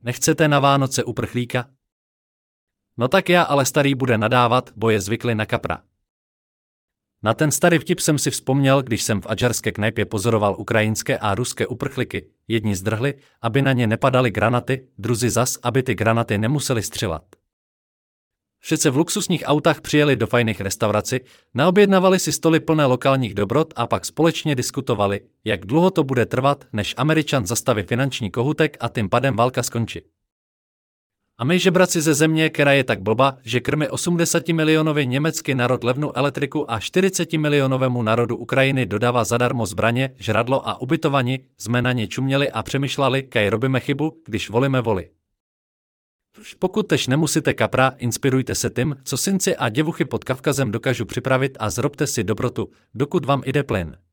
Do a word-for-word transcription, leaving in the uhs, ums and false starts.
Nechcete na Vánoce uprchlíka? No tak já, ale starý bude nadávat, bo je zvyklý na kapra. Na ten starý vtip jsem si vzpomněl, když jsem v adžarské knajpě pozoroval ukrajinské a ruské uprchlíky. Jedni zdrhli, aby na ně nepadaly granaty, druzí zas, aby ty granaty nemuseli střelat. Všetci v luxusních autách přijeli do fajných restaurací, naobjednavali si stoly plné lokálních dobrot a pak společně diskutovali, jak dlouho to bude trvat, než Američan zastaví finanční kohutek a tím pádem válka skončí. A my žebraci ze země, která je tak blba, že krmi osmdesátimilionový německý národ levnou elektriku a čtyřicetimelionovému národu Ukrajiny dodává zadarmo zbraně, žradlo a ubytování, jsme na ně čuměli a přemýšleli, kaj robíme chybu, když volíme voli. Pokud tež nemusíte kapra, inspirujte se tím, co synci a děvuchy pod Kavkazem dokážu připravit a zrobte si dobrotu, dokud vám jde plyn.